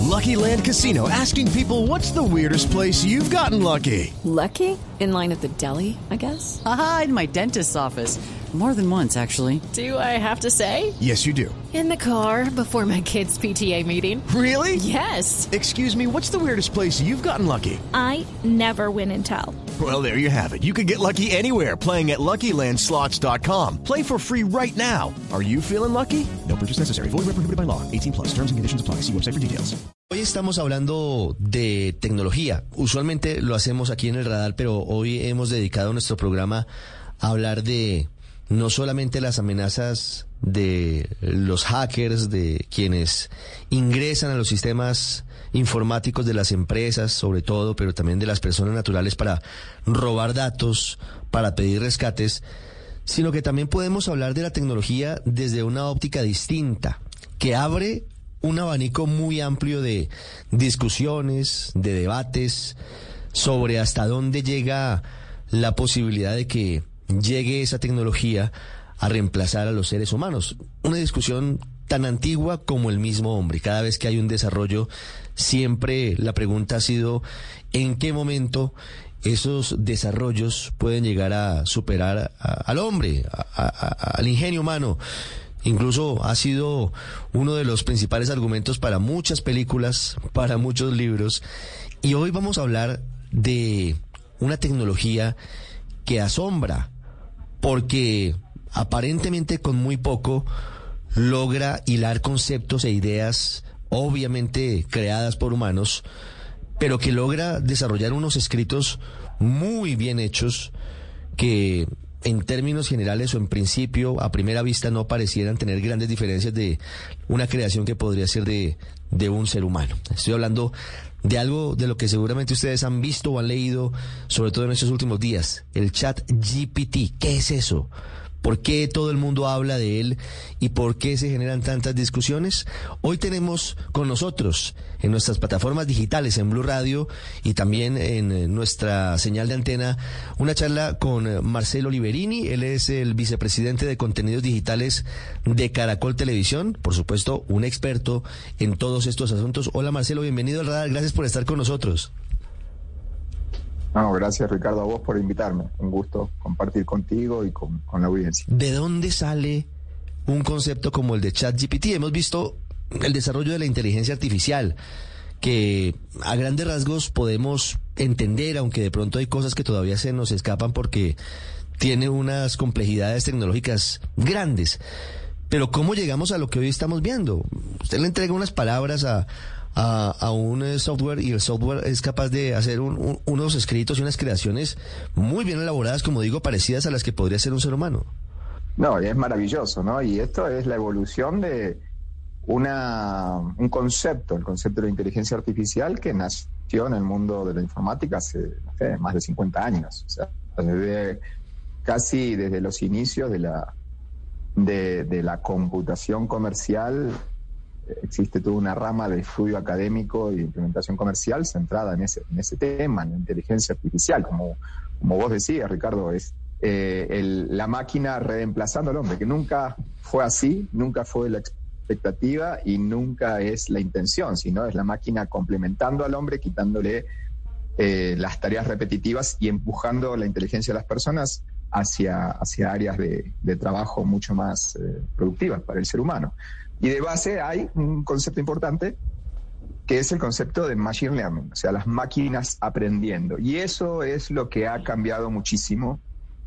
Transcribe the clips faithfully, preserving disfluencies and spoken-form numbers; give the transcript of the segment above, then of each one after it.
Lucky Land Casino, asking people, what's the weirdest place you've gotten lucky? Lucky? In line at the deli, I guess? Aha, in my dentist's office. More than once, actually. Do I have to say? Yes, you do. In the car before my kids' P T A meeting. Really? Yes. Excuse me, what's the weirdest place you've gotten lucky? I never win and tell. Well, there you have it. You can get lucky anywhere, playing at Lucky Land Slots dot com. Play for free right now. Are you feeling lucky? No purchase necessary. Void where prohibited by law. eighteen plus. Terms and conditions apply. See website for details. Hoy estamos hablando de tecnología. Usualmente lo hacemos aquí en el radar, pero hoy hemos dedicado nuestro programa a hablar de no solamente las amenazas de los hackers, de quienes ingresan a los sistemas informáticos de las empresas, sobre todo, pero también de las personas naturales para robar datos, para pedir rescates, sino que también podemos hablar de la tecnología desde una óptica distinta, que abre un abanico muy amplio de discusiones, de debates, sobre hasta dónde llega la posibilidad de que llegue esa tecnología a reemplazar a los seres humanos. Una discusión tan antigua como el mismo hombre. Cada vez que hay un desarrollo, siempre la pregunta ha sido ¿en qué momento esos desarrollos pueden llegar a superar a, al hombre, a, a, al ingenio humano? Incluso ha sido uno de los principales argumentos para muchas películas, para muchos libros. Y hoy vamos a hablar de una tecnología que asombra, porque aparentemente con muy poco logra hilar conceptos e ideas obviamente creadas por humanos, pero que logra desarrollar unos escritos muy bien hechos que en términos generales o en principio a primera vista no parecieran tener grandes diferencias de una creación que podría ser de, de un ser humano. Estoy hablando de algo de lo que seguramente ustedes han visto o han leído, sobre todo en estos últimos días, el Chat G P T. ¿Qué es eso? ¿Por qué todo el mundo habla de él y por qué se generan tantas discusiones? Hoy tenemos con nosotros en nuestras plataformas digitales, en Blue Radio y también en nuestra señal de antena, una charla con Marcelo Oliverini. Él es el vicepresidente de contenidos digitales de Caracol Televisión, por supuesto, un experto en todos estos asuntos. Hola Marcelo, bienvenido al Radar, gracias por estar con nosotros. No, gracias Ricardo a vos por invitarme. Un gusto compartir contigo y con, con la audiencia. ¿De dónde sale un concepto como el de ChatGPT? Hemos visto el desarrollo de la inteligencia artificial, que a grandes rasgos podemos entender, aunque de pronto hay cosas que todavía se nos escapan porque tiene unas complejidades tecnológicas grandes. Pero ¿cómo llegamos a lo que hoy estamos viendo? Usted le entrega unas palabras a... A, a un software y el software es capaz de hacer un, un, unos escritos y unas creaciones muy bien elaboradas, como digo, parecidas a las que podría ser un ser humano. No, es maravilloso, ¿no? Y esto es la evolución de una un concepto, el concepto de la inteligencia artificial que nació en el mundo de la informática hace, no sé, más de cincuenta años. O sea, desde, casi desde los inicios de la, de, de la computación comercial. Existe toda una rama de estudio académico y de implementación comercial centrada en ese, en ese tema, en la inteligencia artificial. Como, como vos decías, Ricardo, es eh, el, la máquina reemplazando al hombre, que nunca fue así, nunca fue la expectativa y nunca es la intención, sino es la máquina complementando al hombre, quitándole eh, las tareas repetitivas y empujando la inteligencia de las personas hacia, hacia áreas de, de trabajo mucho más eh, productivas para el ser humano. Y de base hay un concepto importante que es el concepto de machine learning, o sea, las máquinas aprendiendo. Y eso es lo que ha cambiado muchísimo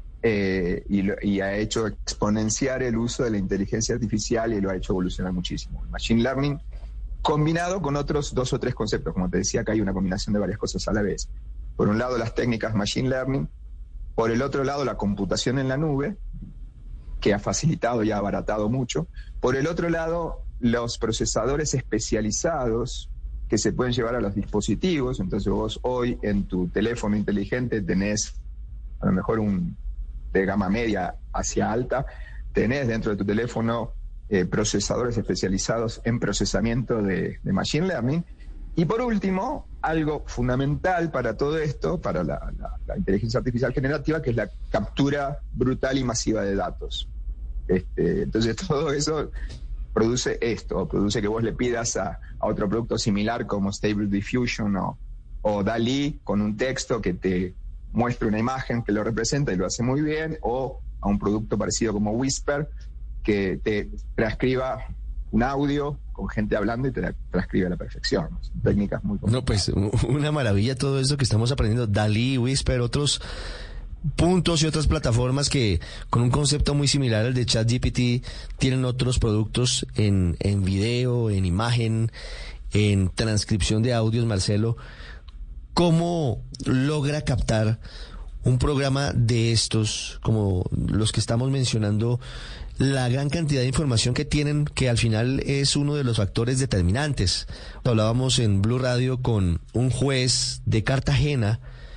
eh, y, lo, y ha hecho exponenciar el uso de la inteligencia artificial y lo ha hecho evolucionar muchísimo. El machine learning combinado con otros dos o tres conceptos. Como te decía, que hay una combinación de varias cosas a la vez. Por un lado, las técnicas machine learning. Por el otro lado, la computación en la nube, que ha facilitado y ha abaratado mucho. Por el otro lado, los procesadores especializados que se pueden llevar a los dispositivos. Entonces vos hoy en tu teléfono inteligente tenés a lo mejor un de gama media hacia alta, tenés dentro de tu teléfono eh, procesadores especializados en procesamiento de, de machine learning. Y por último, algo fundamental para todo esto, para la, la, la inteligencia artificial generativa, que es la captura brutal y masiva de datos. Este, entonces todo eso produce esto, o produce que vos le pidas a, a otro producto similar como Stable Diffusion o, o DALL-E con un texto que te muestre una imagen que lo representa y lo hace muy bien, o a un producto parecido como Whisper que te transcriba un audio con gente hablando y te transcribe a la perfección. Son técnicas muy complicadas. No, pues una maravilla todo esto que estamos aprendiendo. DALL-E, Whisper, otros puntos y otras plataformas que con un concepto muy similar al de ChatGPT tienen otros productos en, en video, en imagen, en transcripción de audios. Marcelo, ¿cómo logra captar un programa de estos, como los que estamos mencionando, la gran cantidad de información que tienen, que al final es uno de los factores determinantes? Hablábamos en Blue Radio con un juez de Cartagena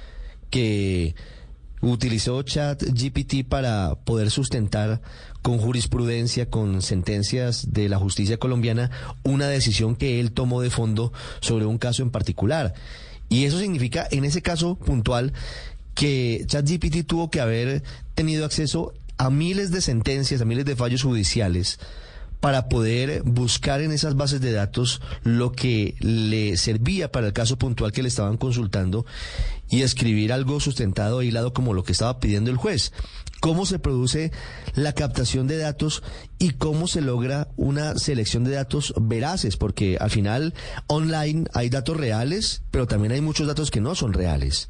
que utilizó ChatGPT para poder sustentar con jurisprudencia, con sentencias de la justicia colombiana, una decisión que él tomó de fondo sobre un caso en particular. Y eso significa, en ese caso puntual, que ChatGPT tuvo que haber tenido acceso a miles de sentencias, a miles de fallos judiciales, para poder buscar en esas bases de datos lo que le servía para el caso puntual que le estaban consultando y escribir algo sustentado e hilado como lo que estaba pidiendo el juez. ¿Cómo se produce la captación de datos y cómo se logra una selección de datos veraces? Porque al final, online hay datos reales, pero también hay muchos datos que no son reales.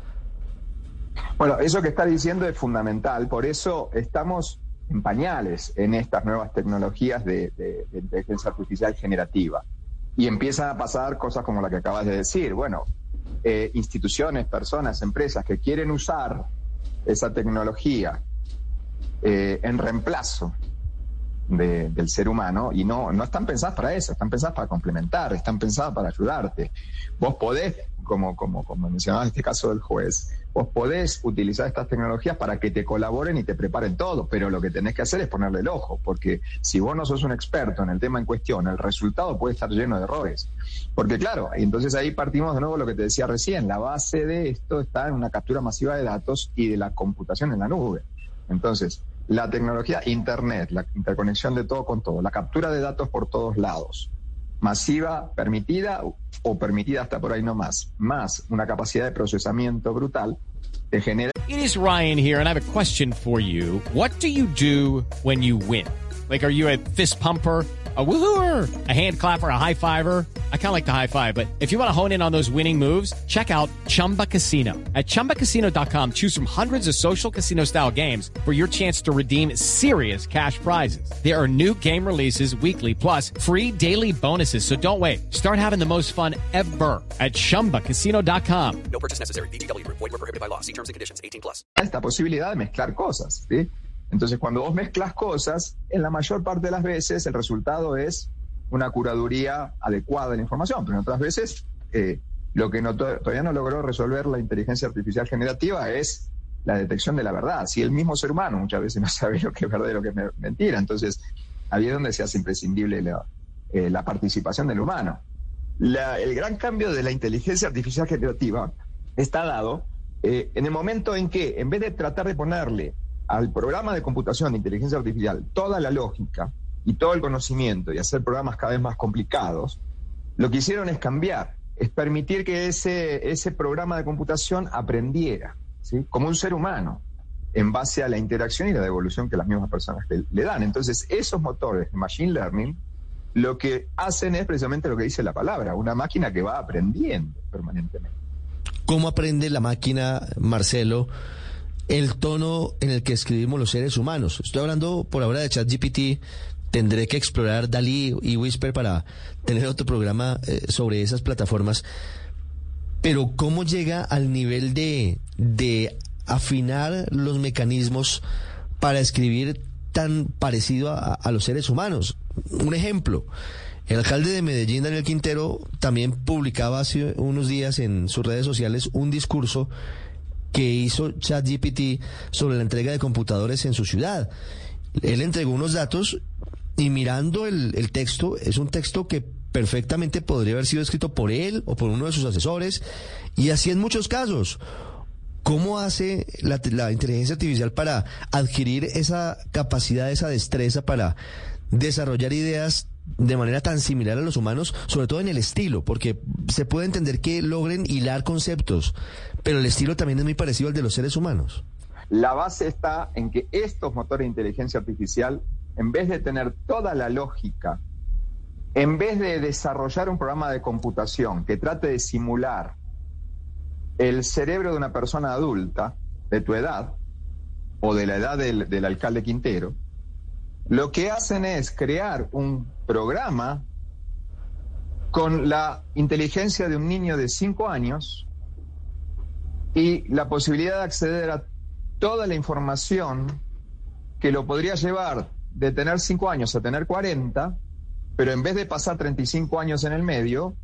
Bueno, eso que está diciendo es fundamental, por eso estamos en pañales en estas nuevas tecnologías de, de, de inteligencia artificial generativa. Y empiezan a pasar cosas como la que acabas de decir. Bueno, eh, instituciones, personas, empresas que quieren usar esa tecnología eh, en reemplazo de, del ser humano, y no, no están pensadas para eso, están pensadas para complementar, están pensadas para ayudarte. Vos podés, como, como, como mencionabas en este caso del juez, vos podés utilizar estas tecnologías para que te colaboren y te preparen todo, pero lo que tenés que hacer es ponerle el ojo, porque si vos no sos un experto en el tema en cuestión, el resultado puede estar lleno de errores. Porque claro, entonces ahí partimos de nuevo lo que te decía recién, la base de esto está en una captura masiva de datos y de la computación en la nube. Entonces, la tecnología, Internet, la interconexión de todo con todo, la captura de datos por todos lados, masiva, permitida o permitida hasta por ahí no más, más una capacidad de procesamiento brutal, te genera... It is Ryan here, and I have a question for you. What do you do when you win? Like, are you a fist pumper, a woohooer, a hand clapper, a high fiver? I kind of like the high five, but if you want to hone in on those winning moves, check out Chumba Casino. At chumba casino dot com, choose from hundreds of social casino-style games for your chance to redeem serious cash prizes. There are new game releases weekly, plus free daily bonuses, so don't wait. Start having the most fun ever at chumba casino dot com. No purchase necessary. V G W. Void where prohibited by law. See terms and conditions. eighteen plus. Esta posibilidad de mezclar cosas, ¿sí? Entonces, cuando vos mezclas cosas, en la mayor parte de las veces el resultado es una curaduría adecuada de la información, pero en otras veces eh, lo que no, todavía no logró resolver la inteligencia artificial generativa es la detección de la verdad. Si el mismo ser humano muchas veces no sabe lo que es verdad y lo que es mentira, entonces ahí es donde se hace imprescindible la, eh, la participación del humano. La, el gran cambio de la inteligencia artificial generativa está dado eh, en el momento en que, en vez de tratar de ponerle al programa de computación de inteligencia artificial toda la lógica y todo el conocimiento y hacer programas cada vez más complicados, lo que hicieron es cambiar, es permitir que ese, ese programa de computación aprendiera, ¿sí? Como un ser humano, en base a la interacción y la devolución que las mismas personas le, le dan. Entonces, esos motores de Machine Learning lo que hacen es precisamente lo que dice la palabra, una máquina que va aprendiendo permanentemente. ¿Cómo aprende la máquina, Marcelo, el tono en el que escribimos los seres humanos? Estoy hablando por ahora de ChatGPT, tendré que explorar DALL-E y Whisper para tener otro programa eh, sobre esas plataformas, pero ¿cómo llega al nivel de, de afinar los mecanismos para escribir tan parecido a, a los seres humanos? Un ejemplo, el alcalde de Medellín, Daniel Quintero, también publicaba hace unos días en sus redes sociales un discurso que hizo ChatGPT sobre la entrega de computadores en su ciudad. Él entregó unos datos y mirando el, el texto, es un texto que perfectamente podría haber sido escrito por él o por uno de sus asesores, y así en muchos casos. ¿Cómo hace la, la inteligencia artificial para adquirir esa capacidad, esa destreza para desarrollar ideas de manera tan similar a los humanos, sobre todo en el estilo, porque se puede entender que logren hilar conceptos, pero el estilo también es muy parecido al de los seres humanos. La base está en que estos motores de inteligencia artificial, en vez de tener toda la lógica, en vez de desarrollar un programa de computación que trate de simular el cerebro de una persona adulta, de tu edad, o de la edad del, del alcalde Quintero, lo que hacen es crear un programa con la inteligencia de un niño de cinco años y la posibilidad de acceder a toda la información que lo podría llevar de tener cinco años a tener cuarenta, pero en vez de pasar treinta y cinco años en el medio,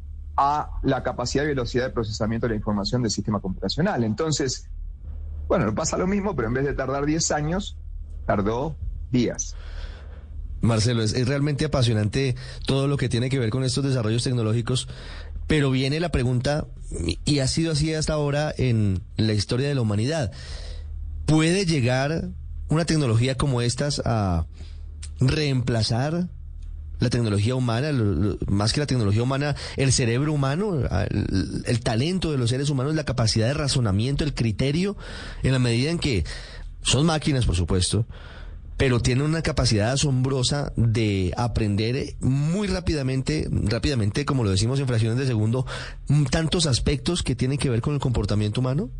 a la capacidad y velocidad de procesamiento de la información del sistema computacional. Entonces, bueno, pasa lo mismo, pero en vez de tardar diez años, tardó días. Marcelo, es, es realmente apasionante todo lo que tiene que ver con estos desarrollos tecnológicos, pero viene la pregunta, y ha sido así hasta ahora en la historia de la humanidad, ¿puede llegar una tecnología como estas a reemplazar la tecnología humana, lo, lo, más que la tecnología humana, el cerebro humano, el, el talento de los seres humanos, la capacidad de razonamiento, el criterio, en la medida en que son máquinas, por supuesto, pero tienen una capacidad asombrosa de aprender muy rápidamente, rápidamente, como lo decimos en fracciones de segundo, tantos aspectos que tienen que ver con el comportamiento humano?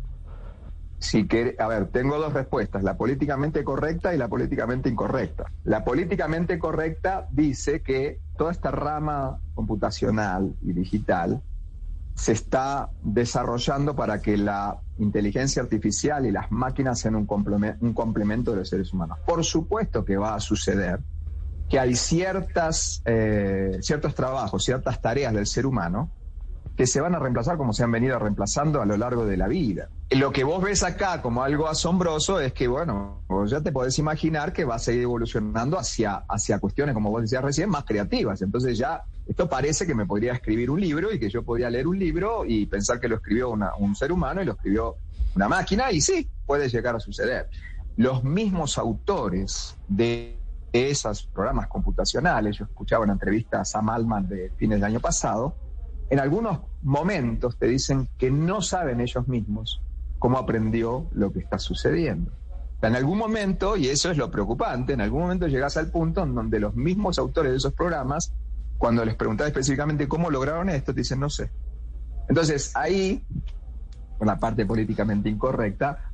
Sí, que, a ver, tengo dos respuestas, la políticamente correcta y la políticamente incorrecta. La políticamente correcta dice que toda esta rama computacional y digital se está desarrollando para que la inteligencia artificial y las máquinas sean un complemento, un complemento de los seres humanos. Por supuesto que va a suceder que hay ciertas, eh, ciertos trabajos, ciertas tareas del ser humano que se van a reemplazar como se han venido reemplazando a lo largo de la vida. Lo que vos ves acá como algo asombroso es que, bueno, vos ya te podés imaginar que va a seguir evolucionando hacia, hacia cuestiones, como vos decías recién, más creativas. Entonces ya esto parece que me podría escribir un libro y que yo podría leer un libro y pensar que lo escribió una, un ser humano y lo escribió una máquina, y sí, puede llegar a suceder. Los mismos autores de esos programas computacionales, yo escuchaba una entrevista a Sam Altman de fines del año pasado, en algunos momentos te dicen que no saben ellos mismos cómo aprendió lo que está sucediendo. En algún momento, y eso es lo preocupante, en algún momento llegas al punto en donde los mismos autores de esos programas, cuando les preguntás específicamente cómo lograron esto, te dicen no sé. Entonces ahí, con la parte políticamente incorrecta,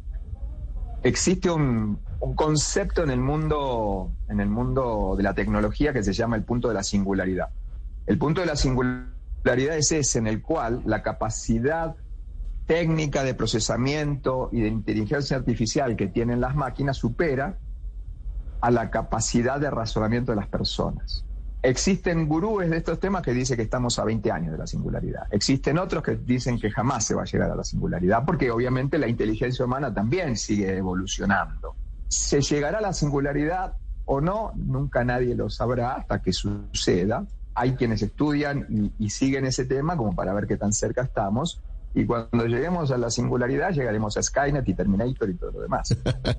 existe un, un concepto en el mundo, en el mundo de la tecnología que se llama el punto de la singularidad. El punto de la singularidad La realidad es ese, en el cual la capacidad técnica de procesamiento y de inteligencia artificial que tienen las máquinas supera a la capacidad de razonamiento de las personas. Existen gurúes de estos temas que dicen que estamos a veinte años de la singularidad. Existen otros que dicen que jamás se va a llegar a la singularidad, porque obviamente la inteligencia humana también sigue evolucionando. ¿Se llegará a la singularidad o no? Nunca nadie lo sabrá hasta que suceda. Hay quienes estudian y, y siguen ese tema como para ver qué tan cerca estamos. Y cuando lleguemos a la singularidad, llegaremos a Skynet y Terminator y todo lo demás.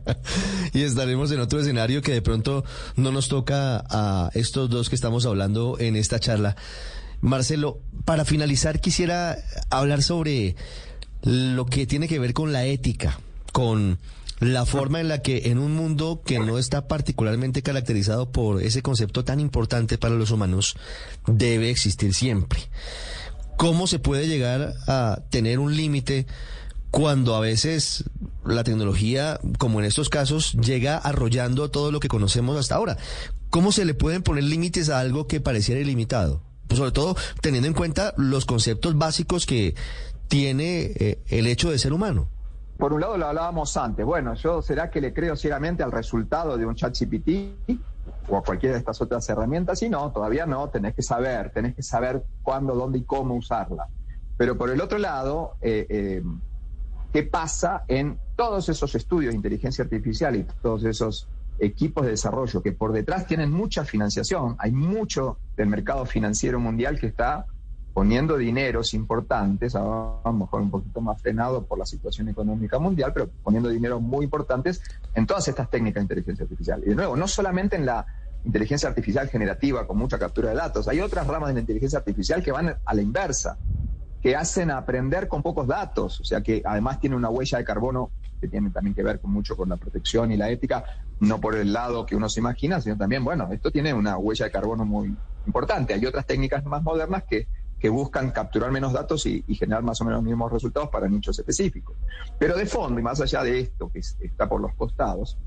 Y estaremos en otro escenario que de pronto no nos toca a estos dos que estamos hablando en esta charla. Marcelo, para finalizar quisiera hablar sobre lo que tiene que ver con la ética, con la forma en la que en un mundo que no está particularmente caracterizado por ese concepto tan importante para los humanos, debe existir siempre. ¿Cómo se puede llegar a tener un límite cuando a veces la tecnología, como en estos casos, llega arrollando todo lo que conocemos hasta ahora? ¿Cómo se le pueden poner límites a algo que pareciera ilimitado? Pues sobre todo teniendo en cuenta los conceptos básicos que tiene eh, el hecho de ser humano. Por un lado lo hablábamos antes, bueno, yo será que le creo ciegamente al resultado de un ChatGPT o a cualquiera de estas otras herramientas, y no, todavía no, tenés que saber, tenés que saber cuándo, dónde y cómo usarla. Pero por el otro lado, eh, eh, ¿qué pasa en todos esos estudios de inteligencia artificial y todos esos equipos de desarrollo que por detrás tienen mucha financiación? Hay mucho del mercado financiero mundial que está poniendo dineros importantes, a lo mejor un poquito más frenado por la situación económica mundial, pero poniendo dineros muy importantes en todas estas técnicas de inteligencia artificial. Y de nuevo, no solamente en la inteligencia artificial generativa con mucha captura de datos. Hay otras ramas de la inteligencia artificial que van a la inversa, que hacen aprender con pocos datos, o sea que además tiene una huella de carbono que tiene también que ver con mucho con la protección y la ética, no por el lado que uno se imagina, sino también, bueno, esto tiene una huella de carbono muy importante. Hay otras técnicas más modernas que, que buscan capturar menos datos y, y generar más o menos los mismos resultados para nichos específicos. Pero de fondo, y más allá de esto que está por los costados,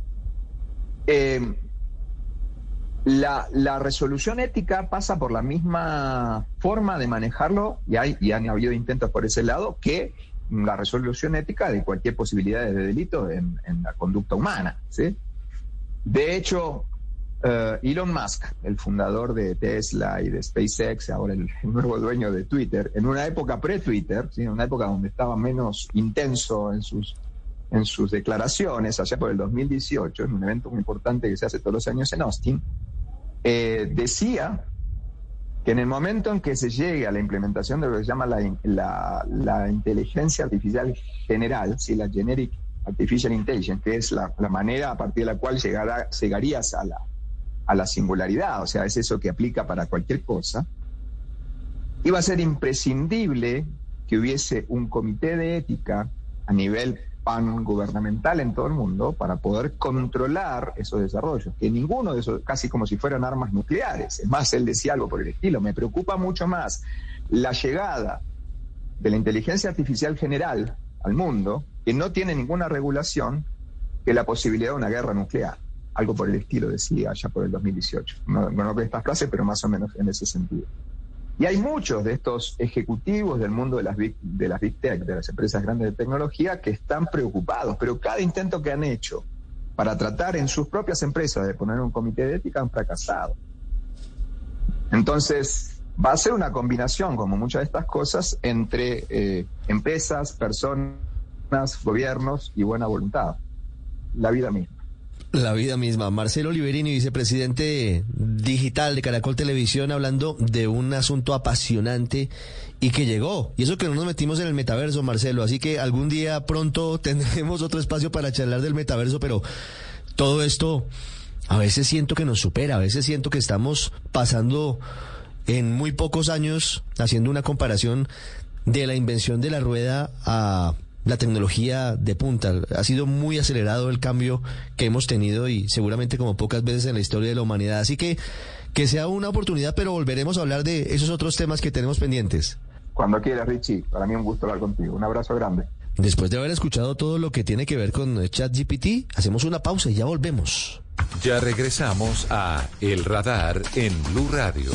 eh, La, la resolución ética pasa por la misma forma de manejarlo, y, hay, y han habido intentos por ese lado, que la resolución ética de cualquier posibilidad de delito en, en la conducta humana, ¿sí? De hecho, uh, Elon Musk, el fundador de Tesla y de SpaceX, ahora el, el nuevo dueño de Twitter, en una época pre-Twitter, ¿sí? En una época donde estaba menos intenso en sus... en sus declaraciones, allá por el dos mil dieciocho, en un evento muy importante que se hace todos los años en Austin, eh, decía que en el momento en que se llegue a la implementación de lo que se llama la, la, la inteligencia artificial general, ¿sí? La Generic Artificial Intelligence, que es la, la manera a partir de la cual llegará, llegarías a la, a la singularidad, o sea, es eso que aplica para cualquier cosa, iba a ser imprescindible que hubiese un comité de ética a nivel gubernamental en todo el mundo para poder controlar esos desarrollos, que ninguno de esos, casi como si fueran armas nucleares. Es más, él decía algo por el estilo: me preocupa mucho más la llegada de la inteligencia artificial general al mundo, que no tiene ninguna regulación, que la posibilidad de una guerra nuclear. Algo por el estilo decía allá por el dos mil dieciocho. No, no con estas frases, pero más o menos en ese sentido. Y hay muchos de estos ejecutivos del mundo de las big, de las big tech, de las empresas grandes de tecnología, que están preocupados, pero cada intento que han hecho para tratar en sus propias empresas de poner un comité de ética han fracasado. Entonces, va a ser una combinación, como muchas de estas cosas, entre eh, empresas, personas, gobiernos y buena voluntad. La vida misma. La vida misma. Marcelo Oliverini, vicepresidente digital de Caracol Televisión, hablando de un asunto apasionante y que llegó. Y eso que no nos metimos en el metaverso, Marcelo. Así que algún día pronto tendremos otro espacio para charlar del metaverso, pero todo esto a veces siento que nos supera, a veces siento que estamos pasando en muy pocos años, haciendo una comparación de la invención de la rueda a la tecnología de punta. Ha sido muy acelerado el cambio que hemos tenido y seguramente como pocas veces en la historia de la humanidad. Así que que sea una oportunidad, pero volveremos a hablar de esos otros temas que tenemos pendientes. Cuando quieras, Richie. Para mí un gusto hablar contigo. Un abrazo grande. Después de haber escuchado todo lo que tiene que ver con ChatGPT, hacemos una pausa y ya volvemos. Ya regresamos a El Radar en Blue Radio.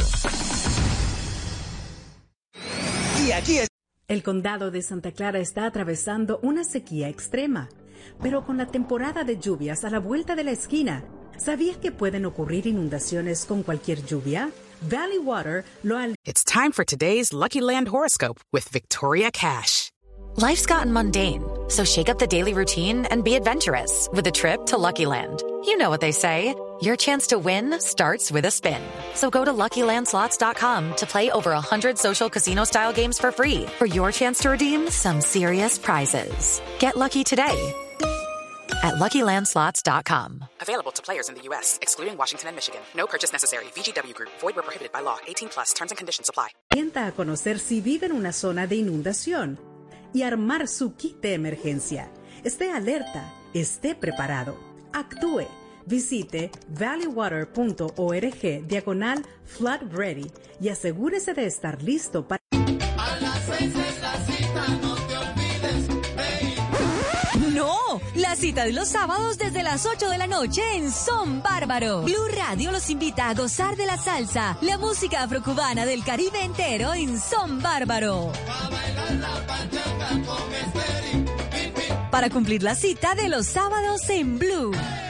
Y aquí es... El condado de Santa Clara está atravesando una sequía extrema, pero con la temporada de lluvias a la vuelta de la esquina, ¿sabías que pueden ocurrir inundaciones con cualquier lluvia? Valley Water lo al... It's time for today's Lucky Land horoscope with Victoria Cash. Life's gotten mundane, so shake up the daily routine and be adventurous with a trip to Lucky Land. You know what they say. Your chance to win starts with a spin. So go to Lucky Land Slots dot com to play over one hundred social casino-style games for free for your chance to redeem some serious prizes. Get lucky today at Lucky Land Slots dot com. Available to players in the U S, excluding Washington and Michigan. No purchase necessary. V G W Group. Void where prohibited by law. eighteen plus. Terms and conditions apply. Orienta a conocer si vive en una zona de inundación y armar su kit de emergencia. Esté alerta, esté preparado, actúe. Visite valleywater punto org diagonal flood ready y asegúrese de estar listo para... A las seis es la cita, no te olvides, baby. ¡No! La cita de los sábados desde las ocho de la noche en Son Bárbaro. Blue Radio los invita a gozar de la salsa, la música afrocubana del Caribe entero en Son Bárbaro. A bailar la pachanga con Esteri. Para cumplir la cita de los sábados en Blue.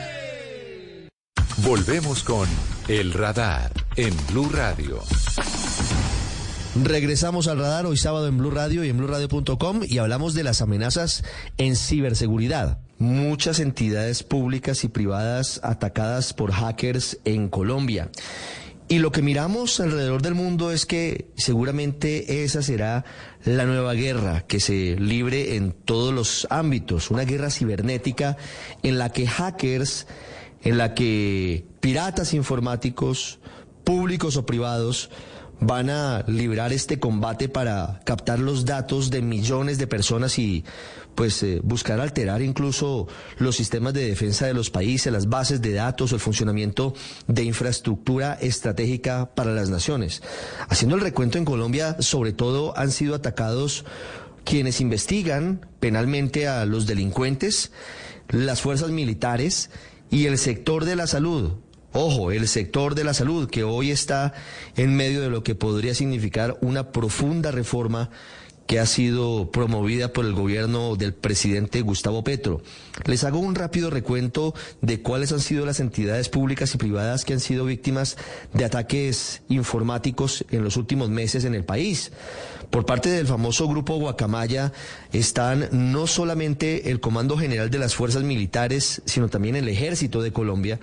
Volvemos con El Radar en Blue Radio. Regresamos al radar hoy sábado en Blue Radio y en blue radio punto com y hablamos de las amenazas en ciberseguridad. Muchas entidades públicas y privadas atacadas por hackers en Colombia. Y lo que miramos alrededor del mundo es que seguramente esa será la nueva guerra que se libre en todos los ámbitos, una guerra cibernética en la que hackers en la que piratas informáticos, públicos o privados, van a librar este combate para captar los datos de millones de personas y pues eh, buscar alterar incluso los sistemas de defensa de los países, las bases de datos o el funcionamiento de infraestructura estratégica para las naciones. Haciendo el recuento, en Colombia sobre todo han sido atacados quienes investigan penalmente a los delincuentes, las fuerzas militares y el sector de la salud. Ojo, el sector de la salud, que hoy está en medio de lo que podría significar una profunda reforma que ha sido promovida por el gobierno del presidente Gustavo Petro. Les hago un rápido recuento de cuáles han sido las entidades públicas y privadas que han sido víctimas de ataques informáticos en los últimos meses en el país. Por parte del famoso grupo Guacamaya están no solamente el Comando General de las Fuerzas Militares, sino también el Ejército de Colombia.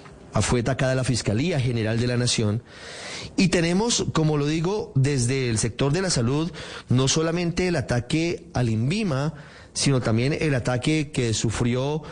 Fue atacada la Fiscalía General de la Nación. Y tenemos, como lo digo, desde el sector de la salud, no solamente el ataque al INVIMA, sino también el ataque que sufrió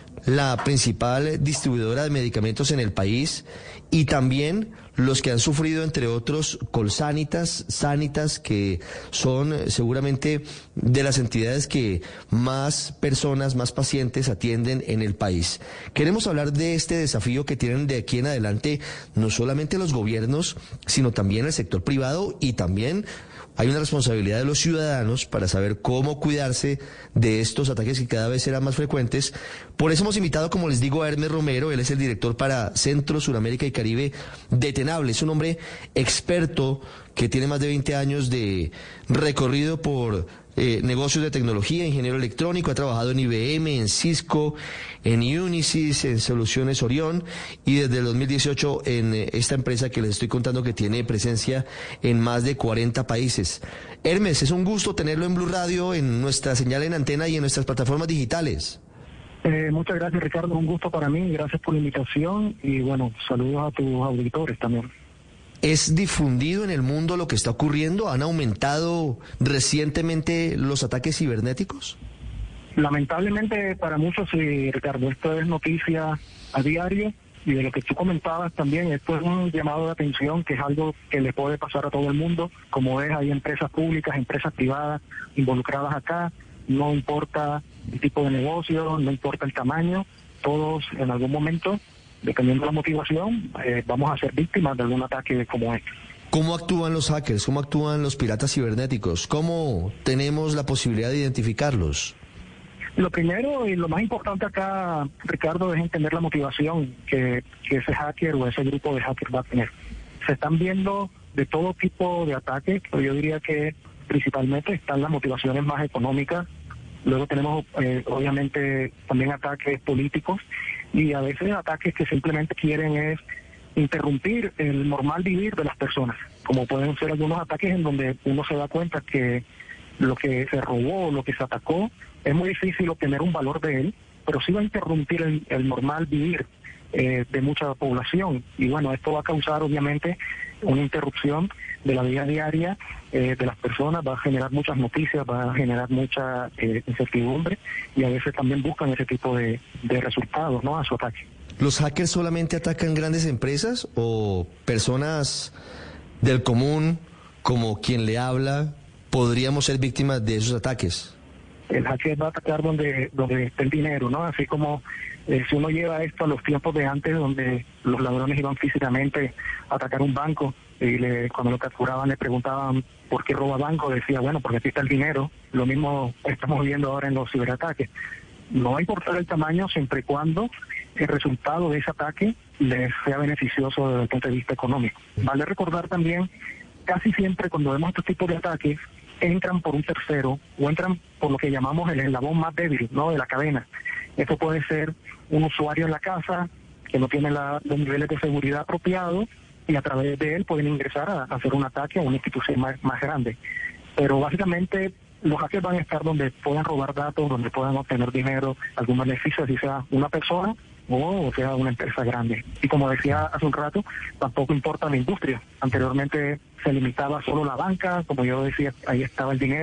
la principal distribuidora de medicamentos en el país, y también los que han sufrido, entre otros, Colsanitas, Sanitas, que son seguramente de las entidades que más personas, más pacientes atienden en el país. Queremos hablar de este desafío que tienen de aquí en adelante no solamente los gobiernos, sino también el sector privado, y también hay una responsabilidad de los ciudadanos para saber cómo cuidarse de estos ataques que cada vez serán más frecuentes. Por eso hemos invitado, como les digo, a Hermes Romero. Él es el director para Centro, Suramérica y Caribe de Tenable. Es un hombre experto que tiene más de veinte años de recorrido por eh, negocios de tecnología, ingeniero electrónico. Ha trabajado en I B M, en Cisco, en Unisys, en Soluciones Orión, y desde el dos mil dieciocho en eh, esta empresa que les estoy contando, que tiene presencia en más de cuarenta países. Hermes, es un gusto tenerlo en Blue Radio, en nuestra señal en antena y en nuestras plataformas digitales. Eh, muchas gracias, Ricardo, un gusto para mí, gracias por la invitación y bueno, saludos a tus auditores también. ¿Es difundido en el mundo lo que está ocurriendo? ¿Han aumentado recientemente los ataques cibernéticos? Lamentablemente para muchos sí, Ricardo, esto es noticia a diario, y de lo que tú comentabas también, esto es un llamado de atención que es algo que le puede pasar a todo el mundo. Como ves, hay empresas públicas, empresas privadas involucradas acá, no importa el tipo de negocio, no importa el tamaño, todos en algún momento, dependiendo de la motivación, eh, vamos a ser víctimas de algún ataque como este. ¿Cómo actúan los hackers? ¿Cómo actúan los piratas cibernéticos? ¿Cómo tenemos la posibilidad de identificarlos? Lo primero y lo más importante acá, Ricardo, es entender la motivación que, que ese hacker o ese grupo de hackers va a tener. Se están viendo de todo tipo de ataques, pero yo diría que principalmente están las motivaciones más económicas. Luego tenemos, eh, obviamente, también ataques políticos y a veces ataques que simplemente quieren es interrumpir el normal vivir de las personas, como pueden ser algunos ataques en donde uno se da cuenta que lo que se robó, lo que se atacó, es muy difícil obtener un valor de él, pero sí va a interrumpir el, el normal vivir eh, de mucha población. Y bueno, esto va a causar obviamente una interrupción de la vida diaria eh, de las personas, va a generar muchas noticias, va a generar mucha eh, incertidumbre, y a veces también buscan ese tipo de, de resultados, ¿no?, a su ataque. ¿Los hackers solamente atacan grandes empresas o personas del común, como quien le habla, podríamos ser víctimas de esos ataques? El hacker va a atacar donde donde esté el dinero, ¿no? Así como eh, si uno lleva esto a los tiempos de antes, donde los ladrones iban físicamente a atacar un banco y le, cuando lo capturaban le preguntaban por qué roba banco, decía, bueno, porque aquí está el dinero. Lo mismo estamos viendo ahora en los ciberataques. No va a importar el tamaño siempre y cuando el resultado de ese ataque les sea beneficioso desde el punto de vista económico. Vale recordar también, casi siempre cuando vemos estos tipos de ataques, entran por un tercero o entran por lo que llamamos el eslabón más débil, ¿no?, de la cadena. Esto puede ser un usuario en la casa que no tiene la, los niveles de seguridad apropiados, y a través de él pueden ingresar a, a hacer un ataque a una institución más, más grande. Pero básicamente los hackers van a estar donde puedan robar datos, donde puedan obtener dinero, algún beneficio, así sea una persona o sea una empresa grande. Y como decía hace un rato, tampoco importa la industria. Anteriormente se limitaba solo la banca, como yo decía, ahí estaba el dinero,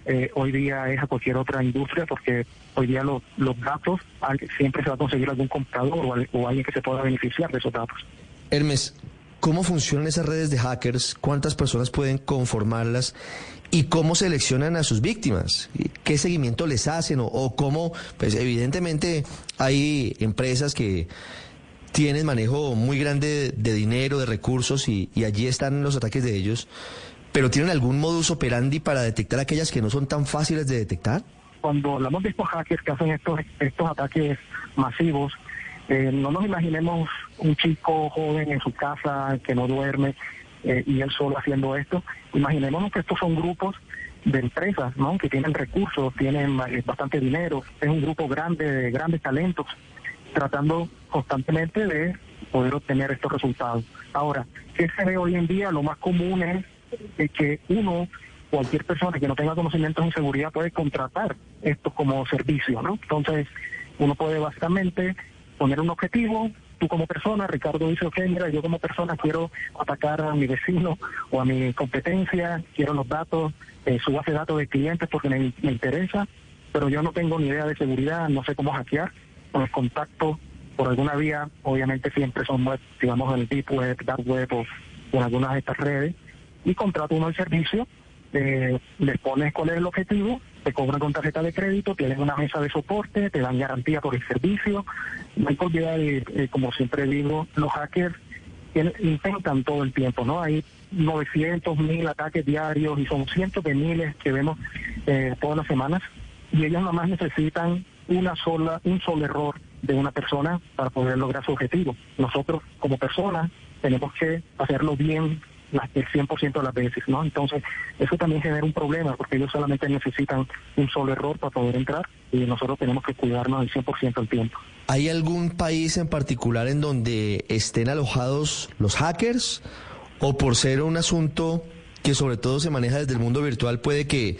eh, hoy día es a cualquier otra industria, porque hoy día los, los datos siempre se va a conseguir algún comprador o, al, o alguien que se pueda beneficiar de esos datos. Hermes, ¿cómo funcionan esas redes de hackers? ¿Cuántas personas pueden conformarlas? ¿Y cómo seleccionan a sus víctimas? ¿Qué seguimiento les hacen? ¿O, o cómo? Pues evidentemente hay empresas que tienen manejo muy grande de, de dinero, de recursos, y, y allí están los ataques de ellos. ¿Pero tienen algún modus operandi para detectar aquellas que no son tan fáciles de detectar? Cuando hablamos de estos hackers que hacen estos, estos ataques masivos, eh, no nos imaginemos un chico joven en su casa que no duerme eh, y él solo haciendo esto. Imaginémonos que estos son grupos de empresas, ¿no?, que tienen recursos, tienen eh, bastante dinero. Es un grupo grande, de grandes talentos, tratando constantemente de poder obtener estos resultados. Ahora, ¿qué se ve hoy en día? Lo más común es eh, que uno, cualquier persona que no tenga conocimientos en seguridad, puede contratar esto como servicio, ¿no? Entonces, uno puede básicamente poner un objetivo. Tú como persona, Ricardo dice, ok, mira, yo como persona quiero atacar a mi vecino o a mi competencia, quiero los datos, eh, su base de datos de clientes porque me, me interesa, pero yo no tengo ni idea de seguridad, no sé cómo hackear. Con el contacto por alguna vía, obviamente siempre son web, digamos el deep web, dark web o por algunas de estas redes, y contrata uno el servicio, eh, le pones cuál es el objetivo, te cobran con tarjeta de crédito, tienes una mesa de soporte, te dan garantía por el servicio. No hay que olvidar, eh, eh, como siempre digo, los hackers tienen, intentan todo el tiempo, ¿no? Hay novecientos mil ataques diarios y son cientos de miles que vemos eh, todas las semanas, y ellos nada más necesitan una sola, un solo error de una persona para poder lograr su objetivo. Nosotros como personas tenemos que hacerlo bien las, el cien por ciento de las veces, ¿no? Entonces, eso también genera un problema porque ellos solamente necesitan un solo error para poder entrar y nosotros tenemos que cuidarnos el cien por ciento del tiempo. ¿Hay algún país en particular en donde estén alojados los hackers? ¿O por ser un asunto que sobre todo se maneja desde el mundo virtual, puede que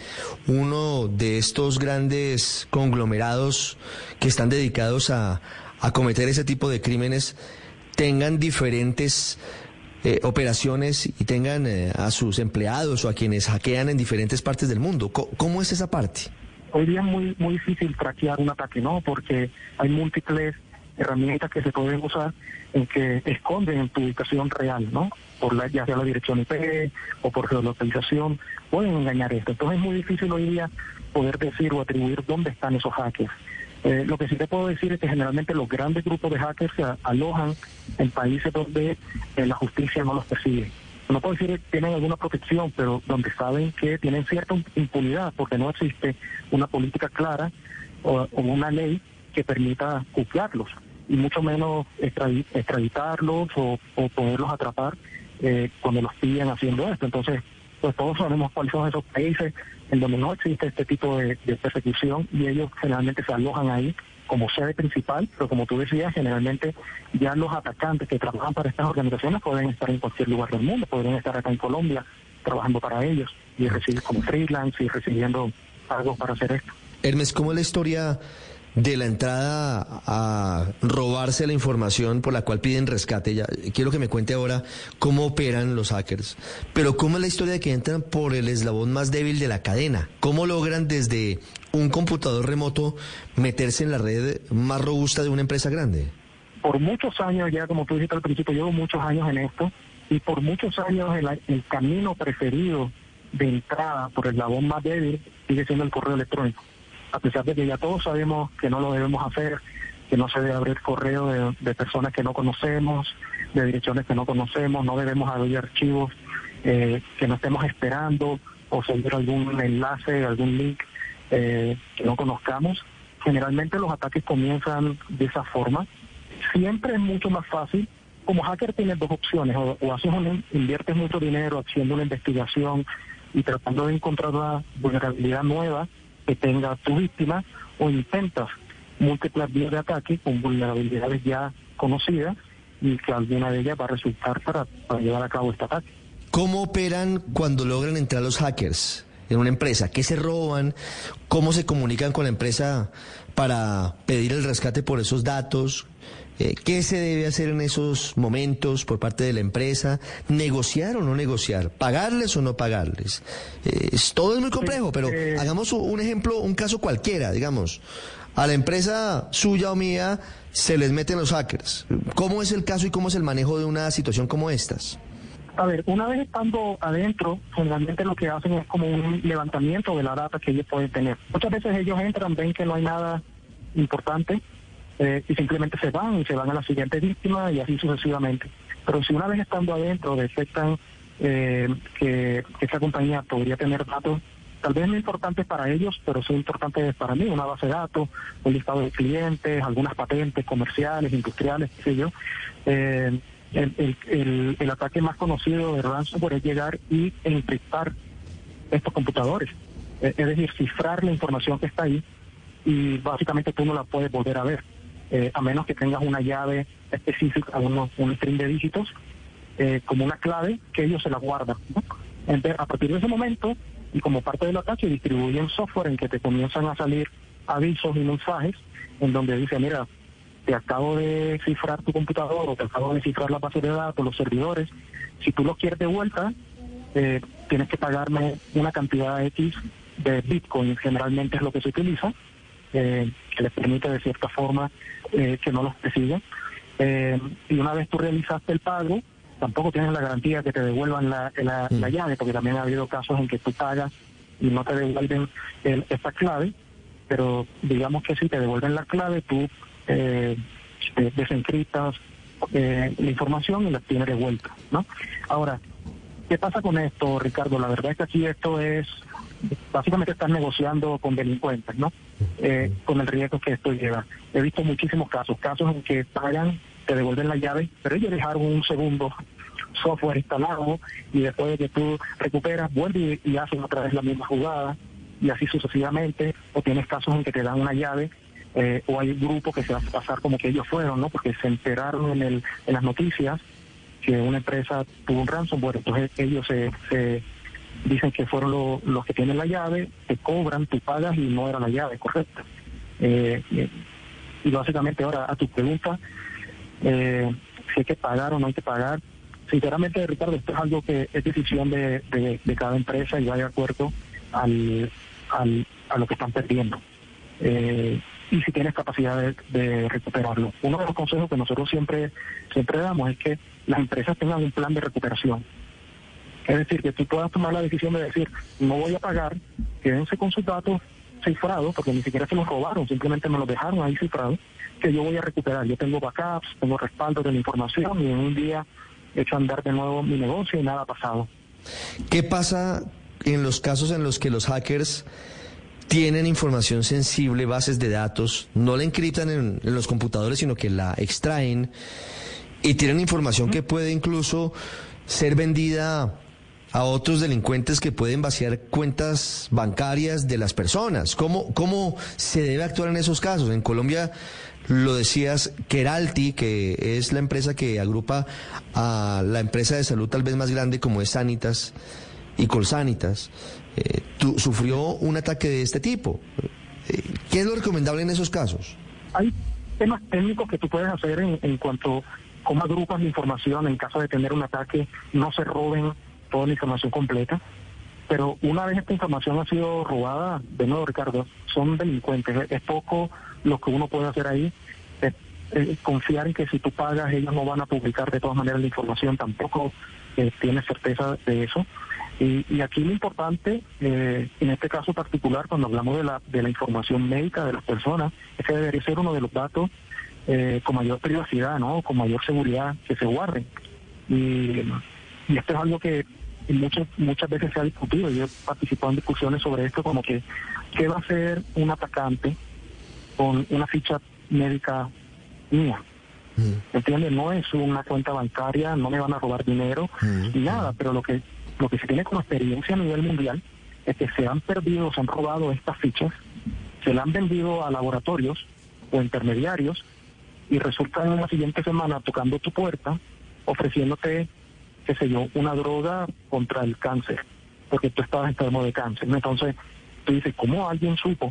uno de estos grandes conglomerados que están dedicados a, a cometer ese tipo de crímenes tengan diferentes eh, operaciones y tengan eh, a sus empleados o a quienes hackean en diferentes partes del mundo? ¿Cómo, cómo es esa parte? Hoy día es muy, muy difícil traquear un ataque, ¿no? Porque hay múltiples herramientas que se pueden usar en que esconden tu ubicación real, ¿no? Por la, ya sea la dirección I P o por geolocalización, pueden engañar esto. Entonces es muy difícil hoy día poder decir o atribuir dónde están esos hackers. Eh, lo que sí te puedo decir es que generalmente los grandes grupos de hackers se alojan en países donde eh, la justicia no los persigue. No puedo decir que tienen alguna protección, pero donde saben que tienen cierta impunidad porque no existe una política clara o, o una ley que permita juzgarlos y mucho menos extraditarlos o, o poderlos atrapar eh, cuando los pillan haciendo esto. Entonces, pues todos sabemos cuáles son esos países en donde no existe este tipo de, de persecución y ellos generalmente se alojan ahí como sede principal, pero como tú decías, generalmente ya los atacantes que trabajan para estas organizaciones pueden estar en cualquier lugar del mundo, podrían estar acá en Colombia trabajando para ellos y recibir como freelance y recibiendo algo para hacer esto. Hermes, ¿cómo es la historia de la entrada a robarse la información por la cual piden rescate? Ya quiero que me cuente ahora cómo operan los hackers, pero cómo es la historia de que entran por el eslabón más débil de la cadena. ¿Cómo logran desde un computador remoto meterse en la red más robusta de una empresa grande? Por muchos años, ya como tú dijiste al principio, llevo muchos años en esto, y por muchos años el, el camino preferido de entrada por el eslabón más débil sigue siendo el correo electrónico. A pesar de que ya todos sabemos que no lo debemos hacer, que no se debe abrir correo de, de personas que no conocemos, de direcciones que no conocemos, no debemos abrir archivos eh, que no estemos esperando o seguir algún enlace, algún link eh, que no conozcamos. Generalmente los ataques comienzan de esa forma. Siempre es mucho más fácil. Como hacker tienes dos opciones, o, o haces un, inviertes mucho dinero haciendo una investigación y tratando de encontrar una vulnerabilidad nueva que tenga tu víctima, o intentas múltiples vías de ataque con vulnerabilidades ya conocidas y que alguna de ellas va a resultar para, para llevar a cabo este ataque. ¿Cómo operan cuando logran entrar los hackers en una empresa? ¿Qué se roban? ¿Cómo se comunican con la empresa para pedir el rescate por esos datos? Eh, ¿Qué se debe hacer en esos momentos por parte de la empresa? ¿Negociar o no negociar? ¿Pagarles o no pagarles? Eh, es, todo es muy complejo, pero eh, hagamos un ejemplo, un caso cualquiera, digamos. A la empresa suya o mía se les meten los hackers. ¿Cómo es el caso y cómo es el manejo de una situación como estas? A ver, una vez estando adentro, generalmente lo que hacen es como un levantamiento de la data que ellos pueden tener. Muchas veces ellos entran, ven que no hay nada importante, Eh, y simplemente se van y se van a la siguiente víctima y así sucesivamente. Pero si una vez estando adentro detectan eh, que, que esa compañía podría tener datos tal vez no importantes para ellos, pero son importantes para mí, una base de datos, un listado de clientes, algunas patentes comerciales, industriales, qué sé yo, eh, el, el, el, el ataque más conocido de ransomware es llegar y encriptar estos computadores, eh, es decir, cifrar la información que está ahí y básicamente tú no la puedes volver a ver. Eh, a menos que tengas una llave específica, uno, un string de dígitos, eh, como una clave que ellos se la guardan, ¿no? Entonces, a partir de ese momento, y como parte del ataque, distribuyen software en que te comienzan a salir avisos y mensajes en donde dice, mira, te acabo de cifrar tu computador o te acabo de cifrar la base de datos, los servidores, si tú los quieres de vuelta, eh, tienes que pagarme una cantidad X de Bitcoin, generalmente es lo que se utiliza, Eh, que les permite de cierta forma eh, que no los persigan. Eh, y una vez tú realizaste el pago, tampoco tienes la garantía que te devuelvan la, la, mm. la llave, porque también ha habido casos en que tú pagas y no te devuelven el, esta clave, pero digamos que si te devuelven la clave, tú eh, desencriptas eh, la información y la tienes de vuelta, ¿no? Ahora, ¿qué pasa con esto, Ricardo? La verdad es que aquí esto es... básicamente estás negociando con delincuentes, ¿no? Eh, con el riesgo que esto lleva. He visto muchísimos casos, casos en que pagan, te devuelven la llave, pero ellos dejaron un segundo software instalado y después de que tú recuperas, vuelve y, y hacen otra vez la misma jugada y así sucesivamente. O tienes casos en que te dan una llave eh, o hay grupos que se hacen pasar como que ellos fueron, ¿no? Porque se enteraron en, el, en las noticias que una empresa tuvo un ransomware, entonces ellos se... se dicen que fueron lo, los que tienen la llave, te cobran, tú pagas y no era la llave correcta. Eh, y, y básicamente ahora a tu pregunta, eh, si hay que pagar o no hay que pagar, sinceramente, Ricardo, esto es algo que es decisión de, de, de cada empresa y va de acuerdo al, al, a lo que están perdiendo. Eh, y si tienes capacidad de, de recuperarlo. Uno de los consejos que nosotros siempre, siempre damos es que las empresas tengan un plan de recuperación. Es decir, que tú puedas tomar la decisión de decir, no voy a pagar, quédense con sus datos cifrados, porque ni siquiera se los robaron, simplemente me los dejaron ahí cifrados, que yo voy a recuperar. Yo tengo backups, tengo respaldo de la información y en un día he hecho andar de nuevo mi negocio y nada ha pasado. ¿Qué pasa en los casos en los que los hackers tienen información sensible, bases de datos, no la encriptan en, en los computadores, sino que la extraen y tienen información que puede incluso ser vendida a otros delincuentes que pueden vaciar cuentas bancarias de las personas? ¿Cómo, cómo se debe actuar en esos casos? En Colombia, lo decías, Keralty, que es la empresa que agrupa a la empresa de salud tal vez más grande como es Sanitas y Colsanitas, eh, tu, sufrió un ataque de este tipo. Eh, ¿Qué es lo recomendable en esos casos? Hay temas técnicos que tú puedes hacer en, en cuanto a cómo agrupas la información en caso de tener un ataque, no se roben toda la información completa, pero una vez esta información ha sido robada, de nuevo, Ricardo, son delincuentes, es, es poco lo que uno puede hacer ahí, es, es confiar en que si tú pagas ellos no van a publicar de todas maneras la información, tampoco eh, tienes certeza de eso, y, y aquí lo importante, eh, en este caso particular, cuando hablamos de la, de la información médica de las personas, es que debería ser uno de los datos eh, con mayor privacidad, ¿no? Con mayor seguridad que se guarden, y, y esto es algo que muchas muchas veces se ha discutido. Yo he participado en discusiones sobre esto, como que ¿qué va a hacer un atacante con una ficha médica mía? Mm. ¿Entiendes? No es una cuenta bancaria, no me van a robar dinero, mm. ni nada, pero lo que lo que se tiene como experiencia a nivel mundial es que se han perdido, se han robado estas fichas, se las han vendido a laboratorios o intermediarios y resulta en la siguiente semana tocando tu puerta, ofreciéndote, qué sé yo, una droga contra el cáncer, porque tú estabas enfermo de cáncer. Entonces, tú dices, ¿cómo alguien supo que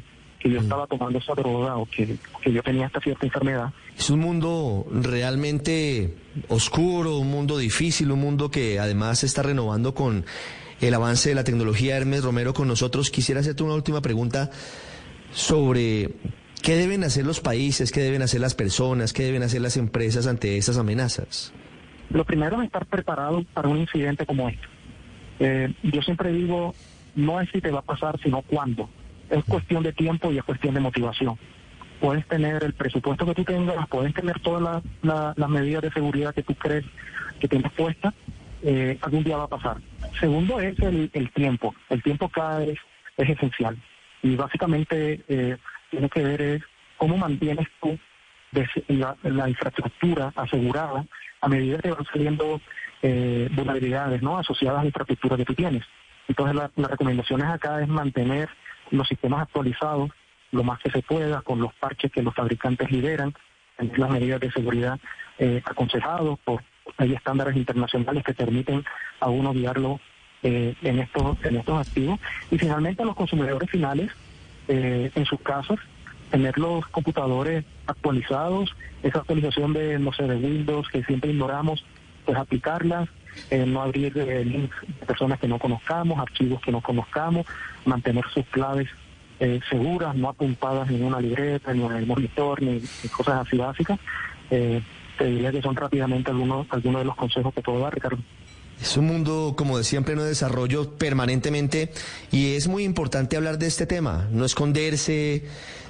que yo estaba tomando esa droga o que, que yo tenía esta cierta enfermedad. Es un mundo realmente oscuro, un mundo difícil, un mundo que además se está renovando con el avance de la tecnología. Hermes Romero con nosotros. Quisiera hacerte una última pregunta sobre qué deben hacer los países, qué deben hacer las personas, qué deben hacer las empresas ante estas amenazas. Lo primero es estar preparado para un incidente como este. Eh, yo siempre digo, no es si te va a pasar, sino cuándo. Es cuestión de tiempo y es cuestión de motivación. Puedes tener el presupuesto que tú tengas, puedes tener todas las la, la medidas de seguridad que tú crees que tienes puestas, eh, algún día va a pasar. Segundo es el, el tiempo. El tiempo cada vez es esencial. Y básicamente eh, tiene que ver es cómo mantienes tú la, la infraestructura asegurada a medida que van saliendo eh, vulnerabilidades, ¿no?, asociadas a la infraestructura que tú tienes. Entonces la, las recomendaciones acá es mantener los sistemas actualizados lo más que se pueda con los parches que los fabricantes liberan, tener las medidas de seguridad eh, aconsejados por hay estándares internacionales que permiten a uno guiarlo eh, en estos en estos activos. Y finalmente a los consumidores finales, eh, en sus casas, tener los computadores actualizados, esa actualización de, no sé, de Windows que siempre ignoramos, pues aplicarlas, eh, no abrir eh, links de personas que no conozcamos, archivos que no conozcamos, mantener sus claves eh, seguras, no apuntadas ni en una libreta, ni en el monitor, ni, ni cosas así básicas. Eh, te diría que son rápidamente algunos, algunos de los consejos que puedo dar, Ricardo. Es un mundo, como decía, en pleno desarrollo permanentemente, y es muy importante hablar de este tema, no esconderse,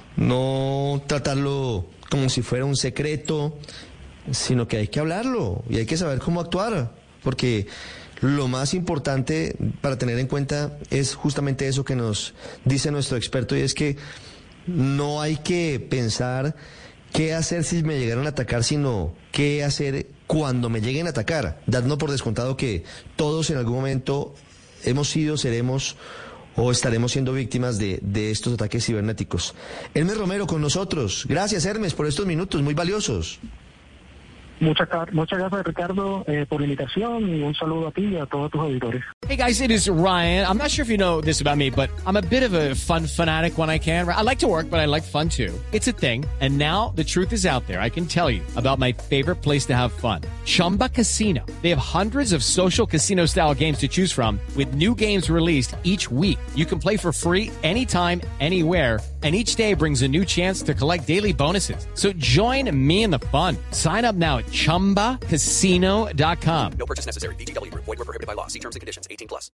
no tratarlo como si fuera un secreto, sino que hay que hablarlo y hay que saber cómo actuar, porque lo más importante para tener en cuenta es justamente eso que nos dice nuestro experto, y es que no hay que pensar qué hacer si me llegaran a atacar, sino qué hacer cuando me lleguen a atacar, dando por descontado que todos en algún momento hemos sido, seremos o estaremos siendo víctimas de, de estos ataques cibernéticos. Hermes Romero con nosotros. Gracias, Hermes, por estos minutos muy valiosos. Muchas, muchas gracias, Ricardo, eh, por la invitación, y un saludo a ti y a todos tus auditores. Hey guys, it is Ryan. I'm not sure if you know this about me, but I'm a bit of a fun fanatic when I can. I like to work, but I like fun too. It's a thing. And now the truth is out there. I can tell you about my favorite place to have fun. Chumba Casino. They have hundreds of social casino style games to choose from, with new games released each week. You can play for free anytime, anywhere, and each day brings a new chance to collect daily bonuses. So join me in the fun. Sign up now at chumba casino dot com. No purchase necessary. V G W Group. Void where prohibited by law. See terms and conditions. eighteen plus.